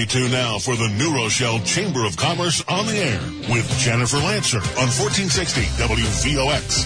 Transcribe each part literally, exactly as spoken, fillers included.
tuned now for the New Rochelle Chamber of Commerce on the air with Jennifer Lancer on fourteen sixty W V O X.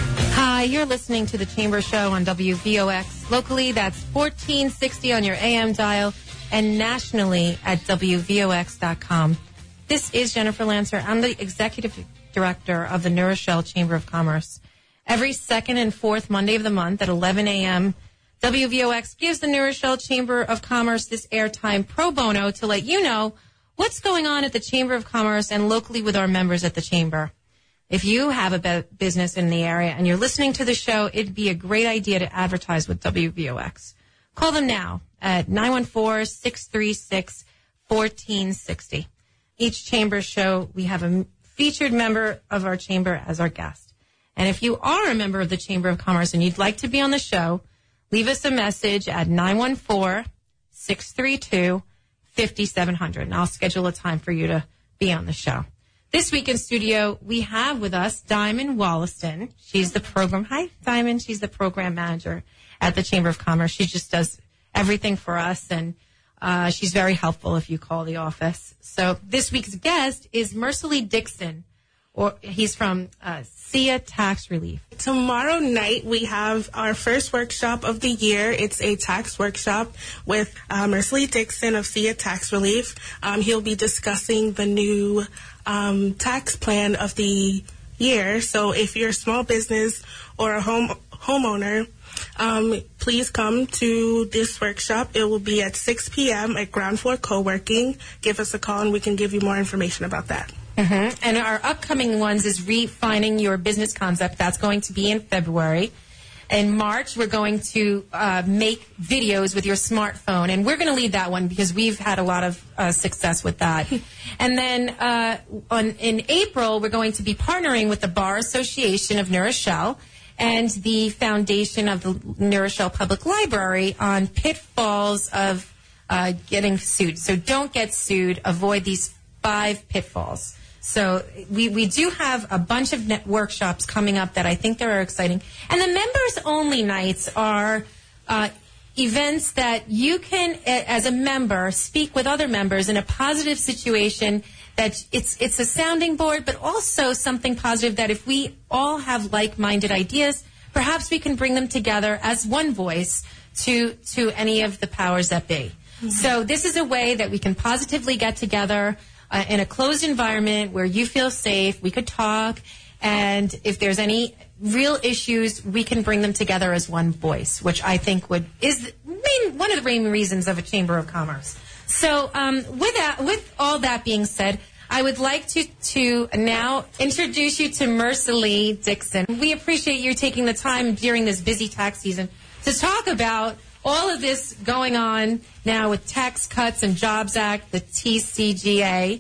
Hi, you're listening to the Chamber Show on W V O X. Locally, that's fourteen sixty on your A M dial, and nationally at W V O X dot com. This is Jennifer Lancer. I'm the Executive Director of the New Rochelle Chamber of Commerce. Every second and fourth Monday of the month at eleven a.m., W V O X gives the New Rochelle Chamber of Commerce this airtime pro bono to let you know what's going on at the Chamber of Commerce and locally with our members at the Chamber. If you have a business in the area and you're listening to the show, it'd be a great idea to advertise with W V O X. Call them now at nine one four, six three six, one four six zero. Each Chamber show, we have a featured member of our Chamber as our guest. And if you are a member of the Chamber of Commerce and you'd like to be on the show, leave us a message at nine one four, six three two, five seven zero zero, and I'll schedule a time for you to be on the show. This week in studio, we have with us Diamond Wollaston. She's the program. Hi, Diamond. She's the program manager at the Chamber of Commerce. She just does everything for us, and uh, she's very helpful if you call the office. So this week's guest is Merciley Dixon, or he's from uh, S I A Tax Relief. Tomorrow night, we have our first workshop of the year. It's a tax workshop with uh, Merciley Dixon of S I A Tax Relief. Um, he'll be discussing the new um, tax plan of the year. So if you're a small business or a home homeowner, um, please come to this workshop. It will be at six p.m. at Ground Floor Co-working. Give us a call and we can give you more information about that. Mm-hmm. And our upcoming ones is refining your business concept. That's going to be in February. In March, we're going to uh, make videos with your smartphone, and we're going to lead that one because we've had a lot of uh, success with that. And then uh, on, in April, we're going to be partnering with the Bar Association of New Rochelle and the foundation of the New Rochelle Public Library on pitfalls of uh, getting sued. So don't get sued. Avoid these five pitfalls. So we, we do have a bunch of net workshops coming up that I think are exciting. And the members-only nights are uh, events that you can, as a member, speak with other members in a positive situation that it's it's a sounding board, but also something positive that if we all have like-minded ideas, perhaps we can bring them together as one voice to, to any of the powers that be. Mm-hmm. So this is a way that we can positively get together Uh, in a closed environment where you feel safe, we could talk, and if there's any real issues, we can bring them together as one voice, which I think would is main, one of the main reasons of a Chamber of Commerce. So um, with that, with all that being said, I would like to, to now introduce you to Merciley Dixon. We appreciate you taking the time during this busy tax season to talk about all of this going on now with Tax Cuts and Jobs Act, the T C G A.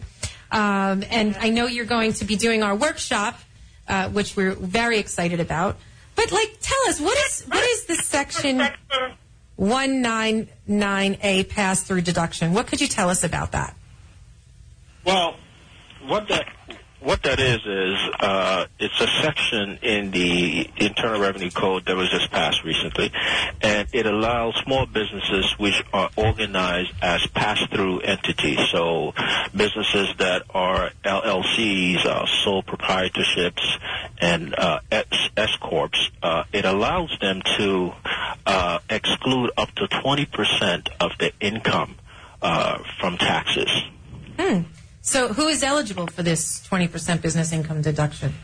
Um, and I know you're going to be doing our workshop, uh, which we're very excited about. But, like, tell us, what is what is the Section one ninety-nine A pass-through deduction? What could you tell us about that? Well, what that... What that is is uh, it's a section in the Internal Revenue Code that was just passed recently, and it allows small businesses which are organized as pass-through entities. So businesses that are L L Cs, uh, sole proprietorships, and uh, S corps. Uh, it allows them to uh, exclude up to twenty percent of their income uh, from taxes. Hmm. So who is eligible for this twenty percent business income deduction?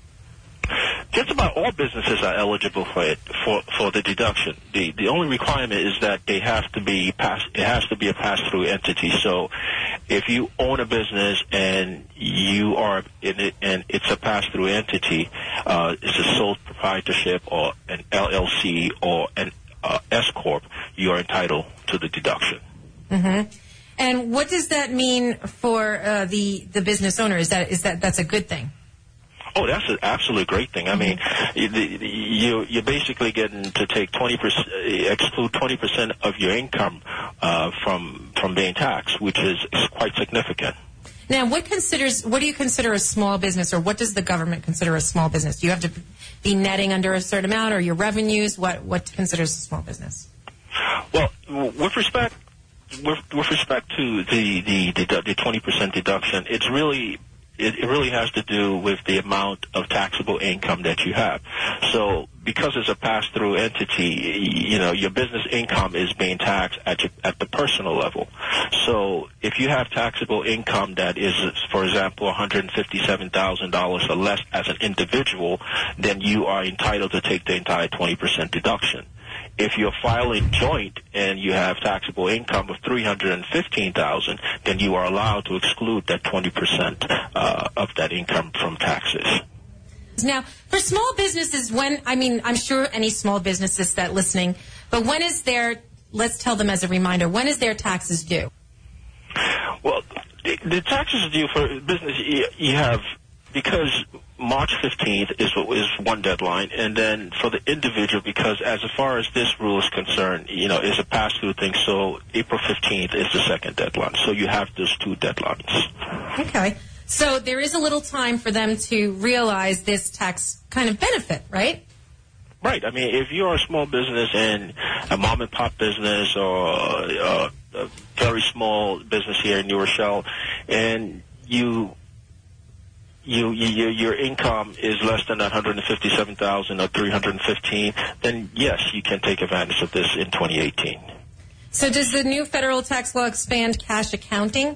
Just about all businesses are eligible for it, for, for the deduction. The the only requirement is that they have to be pass, it has to be a pass-through entity. So if you own a business and you are in it and it's a pass-through entity, uh, it's a sole proprietorship or an L L C or an uh, S corp, you are entitled to the deduction. Mm-hmm. And what does that mean for uh, the the business owner? Is that is that that's a good thing? Oh, that's an absolute great thing. I mean, you you're basically getting to take twenty percent, exclude twenty percent of your income uh, from from being taxed, which is, is quite significant. Now, what considers what do you consider a small business, or what does the government consider a small business? Do you have to be netting under a certain amount, or your revenues? What what considers a small business? Well, with respect with, with respect to the the the, the twenty percent deduction, it's really it, it really has to do with the amount of taxable income that you have. So because it's a pass-through entity, you know, your business income is being taxed at your, at the personal level. So if you have taxable income that is, for example, one hundred fifty-seven thousand dollars or less as an individual, then you are entitled to take the entire twenty percent deduction. If you're filing joint and you have taxable income of three hundred fifteen thousand dollars, then you are allowed to exclude that twenty percent uh, of that income from taxes. Now, for small businesses, when, I mean, I'm sure any small businesses that listening, but when is their, let's tell them as a reminder, when is their taxes due? Well, the, the taxes due for business, you, you have, because March fifteenth is is one deadline, and then for the individual, because as far as this rule is concerned, you know, it's a pass-through thing, so April fifteenth is the second deadline. So you have those two deadlines. Okay. So there is a little time for them to realize this tax kind of benefit, right? Right. I mean, if you're a small business and a mom-and-pop business or uh, a very small business here in New Rochelle, and you... You, you, your income is less than one hundred fifty-seven thousand dollars or three hundred fifteen thousand dollars, then yes, you can take advantage of this in twenty eighteen. So does the new federal tax law expand cash accounting?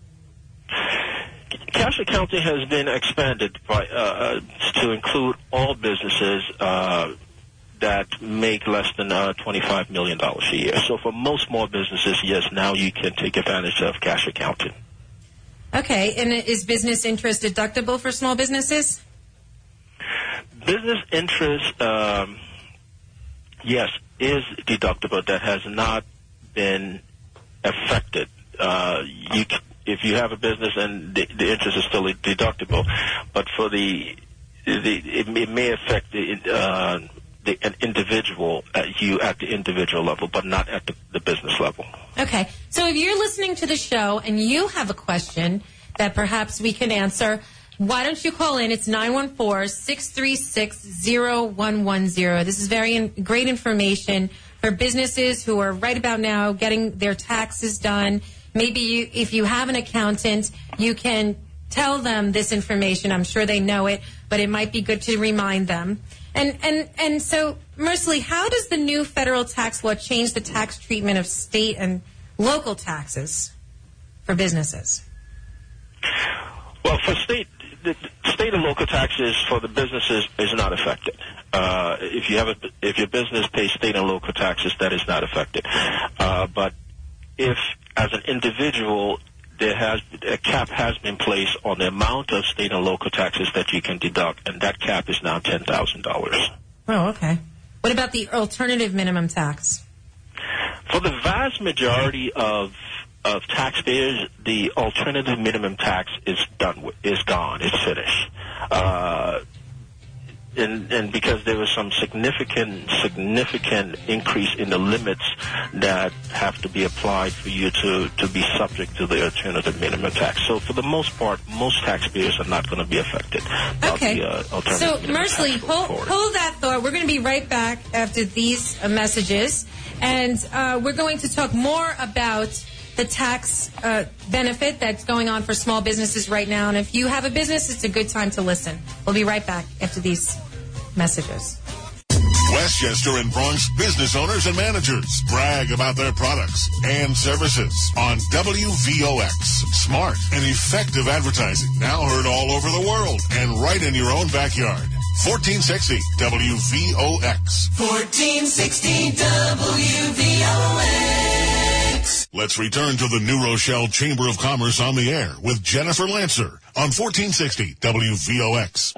Cash accounting has been expanded by, uh, to include all businesses uh, that make less than uh, twenty-five million dollars a year. So for most small businesses, yes, now you can take advantage of cash accounting. Okay, and is business interest deductible for small businesses? Business interest, um, yes, is deductible. That has not been affected. Uh, you, if you have a business and the, the interest is still deductible, but for the, the it, it may affect the, uh, the an individual, at you at the individual level, but not at the, the business level. Okay, so if you're listening to the show and you have a question that perhaps we can answer, why don't you call in? It's nine one four, six three six, zero one one zero. This is very in, great information for businesses who are right about now getting their taxes done. Maybe you, if you have an accountant, you can tell them this information. I'm sure they know it, but it might be good to remind them. And and and so, Mercily, how does the new federal tax law change the tax treatment of state and local taxes for businesses? Well, for state, the state and local taxes for the businesses is not affected. Uh, if you have a, if your business pays state and local taxes, that is not affected. Uh, but if, as an individual, there has a cap has been placed on the amount of state and local taxes that you can deduct, and that cap is now ten thousand dollars. Oh, okay. What about the alternative minimum tax? For the vast majority of of taxpayers, the alternative minimum tax is done with, is gone. It's finished. Uh, and, and because there was some significant, significant increase in the limits that have to be applied for you to, to be subject to the alternative minimum tax. So for the most part, most taxpayers are not going to be affected. Okay. The, uh, alternative so, minimum Mercily, tax hold, hold that thought. We're going to be right back after these uh, messages. And uh, we're going to talk more about the tax uh, benefit that's going on for small businesses right now. And if you have a business, it's a good time to listen. We'll be right back after these messages. Westchester and Bronx business owners and managers brag about their products and services on W V O X. Smart and effective advertising, now heard all over the world and right in your own backyard. fourteen sixty W V O X. fourteen sixty W V O X. Let's return to the New Rochelle Chamber of Commerce on the air with Jennifer Lancer on fourteen sixty W V O X.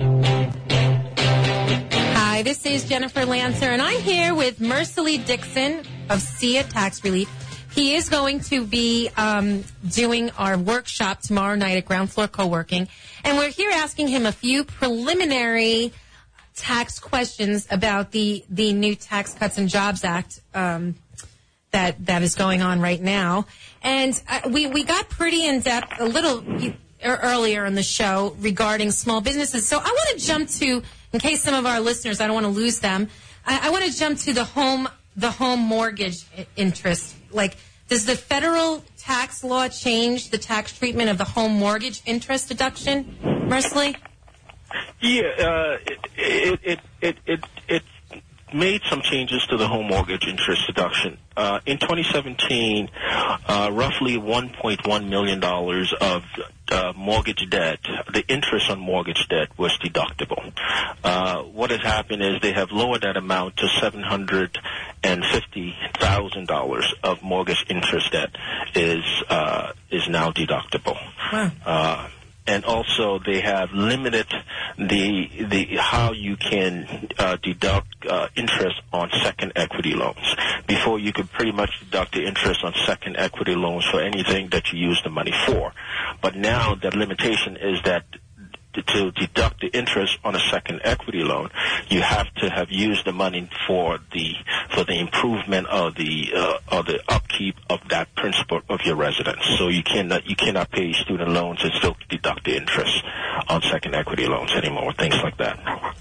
Hi, this is Jennifer Lancer, and I'm here with Mercily Dixon of S I A Tax Relief. He is going to be um, doing our workshop tomorrow night at Ground Floor Co-working, and we're here asking him a few preliminary tax questions about the, the new Tax Cuts and Jobs Act um, that that is going on right now. And uh, we, we got pretty in-depth a little earlier in the show regarding small businesses. So I want to jump to, in case some of our listeners, I don't want to lose them, I, I want to jump to the home the home mortgage interest. Like, Does the federal tax law change the tax treatment of the home mortgage interest deduction, Mersley? Yeah, uh, it, it, it, it, it made some changes to the home mortgage interest deduction. Uh, in twenty seventeen, uh, roughly one point one million dollars of uh, mortgage debt, the interest on mortgage debt was deductible. Uh, what has happened is they have lowered that amount to seven hundred fifty thousand dollars of mortgage interest debt is uh, is now deductible. Wow. Uh, And also, they have limited the the how you can uh, deduct uh, interest on second equity loans. Before, you could pretty much deduct the interest on second equity loans for anything that you use the money for. But now, the limitation is that to deduct the interest on a second equity loan, you have to have used the money for the for the improvement of the uh, of the upkeep of that principal of your residence. So you cannot you cannot pay student loans and still deduct the interest on second equity loans anymore. Things like that.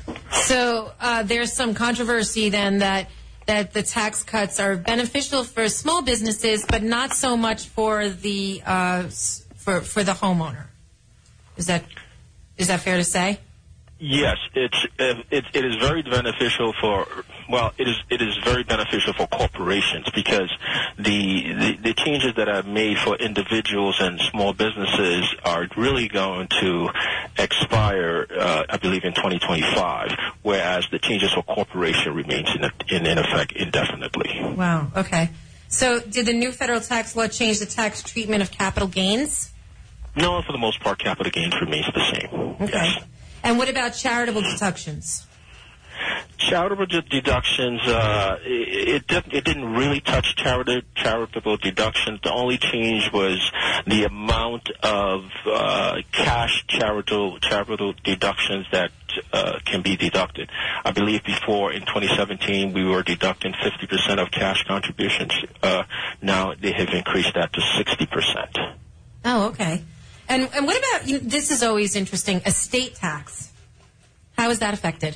So uh, there's some controversy then that that the tax cuts are beneficial for small businesses, but not so much for the uh, for for the homeowner. Is that Is that fair to say? Yes, it's it, it is very beneficial for well, it is it is very beneficial for corporations because the, the the changes that are made for individuals and small businesses are really going to expire, uh, I believe, in twenty twenty-five, whereas the changes for corporation remains in in, in effect indefinitely. Wow. Okay. So, did the new federal tax law change the tax treatment of capital gains? No, for the most part, capital gains remains the same. Okay. Yes. And what about charitable deductions? Charitable deductions, uh, it, it, it didn't really touch charitable, charitable deductions. The only change was the amount of uh, cash charitable, charitable deductions that uh, can be deducted. I believe before in twenty seventeen we were deducting fifty percent of cash contributions. Uh, now they have increased that to sixty percent. Oh, okay. And, and what about, you know, this is always interesting, estate tax. How is that affected?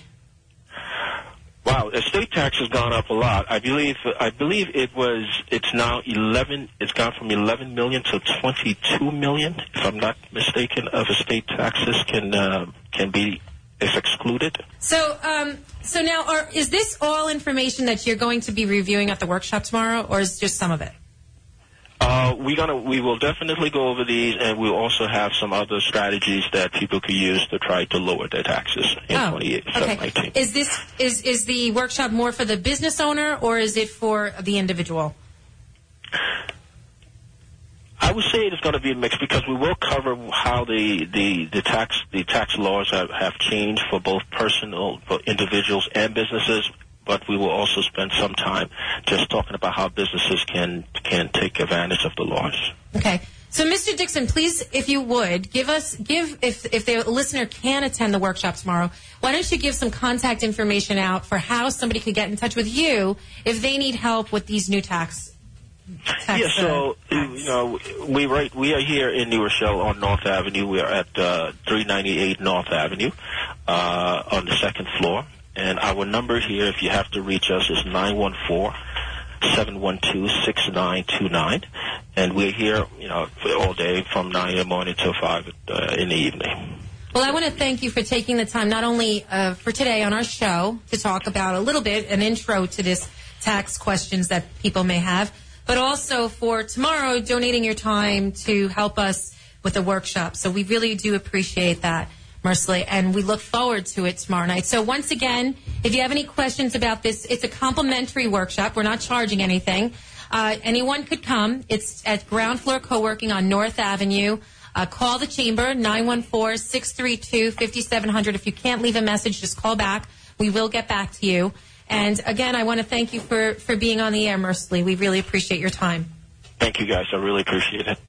Wow, estate tax has gone up a lot. I believe I believe it was it's now eleven. It's gone from eleven million to twenty-two million, if I'm not mistaken, of estate taxes can uh, can be is excluded. So, um, so now, are, is this all information that you're going to be reviewing at the workshop tomorrow, or is just some of it? Uh, we gonna we will definitely go over these, and we'll also have some other strategies that people could use to try to lower their taxes in oh, twenty eighteen. Okay. Is this is is the workshop more for the business owner, or is it for the individual? I would say it's going to be a mix because we will cover how the, the, the tax the tax laws have, have changed for both personal for individuals and businesses. But we will also spend some time just talking about how businesses can can take advantage of the laws. Okay. So, Mister Dixon, please, if you would, give us, give, if, if the listener can attend the workshop tomorrow, why don't you give some contact information out for how somebody could get in touch with you if they need help with these new tax tax, yeah, so, uh, you know, we right, we are here in New Rochelle on North Avenue. We are at uh, three ninety-eight North Avenue uh, on the second floor. And our number here, if you have to reach us, is nine one four, seven one two, six nine two nine. And we're here, you know, all day from nine in the morning till five uh, in the evening. Well, I want to thank you for taking the time, not only uh, for today on our show, to talk about a little bit, an intro to this tax questions that people may have, but also for tomorrow donating your time to help us with the workshop. So we really do appreciate that, Mersley, and we look forward to it tomorrow night. So once again, if you have any questions about this, it's a complimentary workshop. We're not charging anything. Uh, anyone could come. It's at Ground Floor Co-working on North Avenue. Uh, call the chamber, nine one four, six three two, five seven zero zero. If you can't leave a message, just call back. We will get back to you. And again, I want to thank you for, for being on the air, Mersley. We really appreciate your time. Thank you, guys. I really appreciate it.